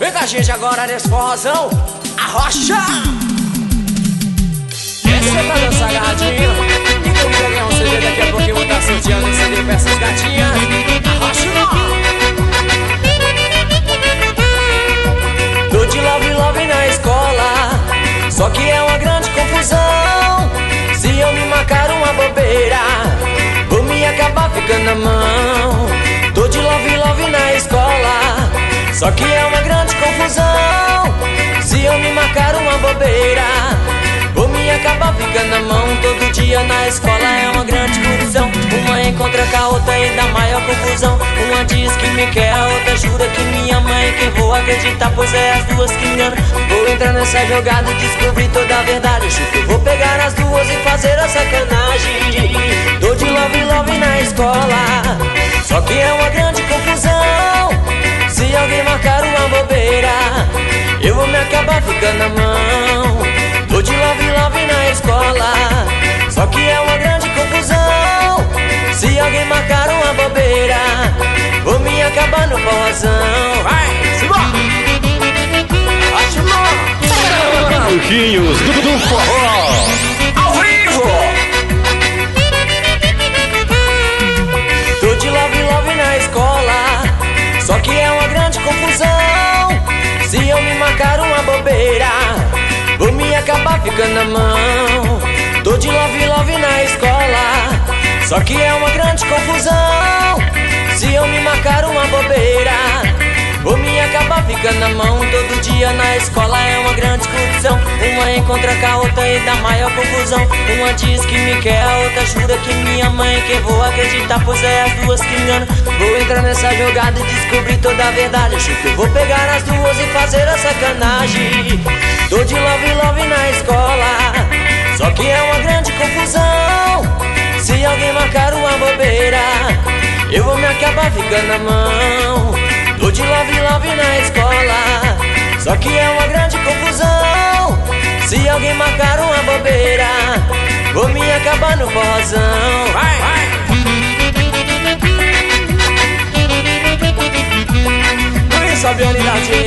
Vem com a gente agora nesse forrozão, arrocha! Esse é pra dançar gatinha. E comigo ganhar um CD daqui a pouquinho, vou estar sorteando esse CD pra essas gatinhas. Arrocha não! Tô de love na escola, só que é uma grande confusão. Se eu me marcar uma bobeira, vou me acabar ficando na mão. Tô de love na escola, só que é uma grande confusão. Se eu me marcar uma bobeira, vou me acabar ficando na mão. Todo dia na escola é uma grande confusão. Uma encontra com a outra e dá maior confusão. Uma diz que me quer, a outra jura que me ama. E quem vou acreditar, pois é as duas que enganam. Vou entrar nessa jogada e descobrir toda a verdade. Acho que eu vou pegar as duas e fazer a sacanagem. Tô de love na escola, só que é uma grande confusão. Se alguém marcar uma bobeira, eu vou me acabar ficando na mão. Tô de love na escola, só que é uma grande confusão. Se alguém marcar uma bobeira, vou me acabar no forrozão. Vai, simbora! Maluquinhos do forró ao vivo! Tô de love na escola, só que é uma grande confusão. Se eu me marcar uma bobeira, vou me acabar ficando na mão. Tô de love na escola, só que é uma grande confusão. Se eu me marcar uma bobeira, vou me acabar ficando na mão. Todo dia na escola é uma grande confusão. Uma encontra com a outra e dá maior confusão. Uma diz que me quer, a outra jura que me ama. E quem vou acreditar, pois é as duas que enganam. Vou entrar nessa jogada e descobrir toda a verdade. Acho que eu vou pegar as duas e fazer a sacanagem. Tô de love na escola, só que é uma grande confusão. Se alguém marcar uma bobeira, eu vou me acabar ficando na mão. Tô de love na escola, só que é uma grande confusão. Se alguém marcar uma bobeira, vou me acabar no forrozão. Vai, vai! Por isso a violidade.